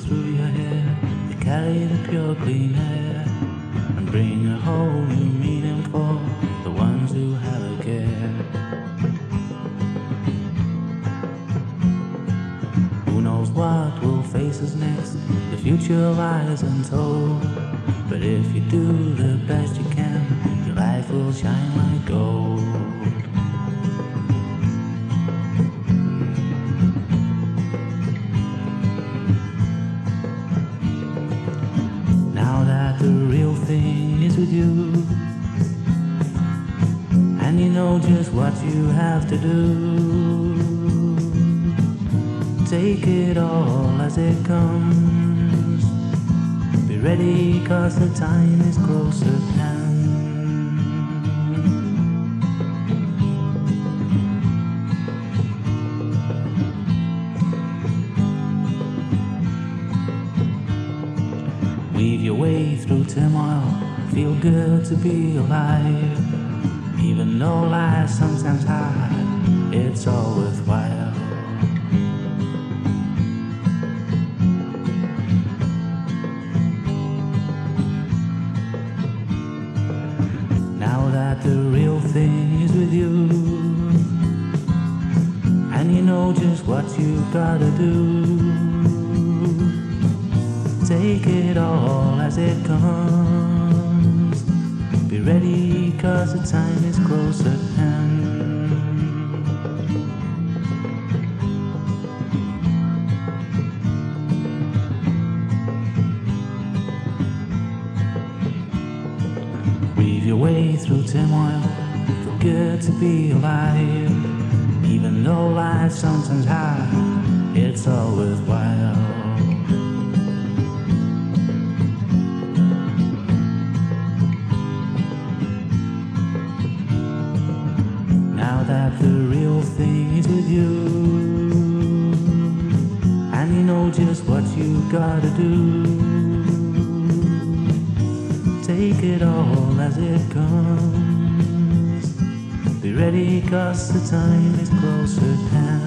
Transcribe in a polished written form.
through your hair. They carry the pure clean air and bring a whole new meaning for the ones who have a care. Who knows what will face us next? The future lies untold. But if you do the best you can, your life will shine like gold. Now that the real thing is with you, and you know just what you have to do, take it all as it comes. Be ready, 'cause the time is close at hand. Weave your way through turmoil, feel good to be alive. Even though life's sometimes hard, it's all worthwhile. Now that the real thing is with you, and you know just what you gotta do, take it all as it comes. Be ready, 'cause the time is close at hand. Weave your way through turmoil, feel good to be alive. Even though life's sometimes hard, it's all worthwhile. Now that the real thing is with you, and you know just what you gotta do, take it all as it comes. Be ready, 'cause the time is close at hand.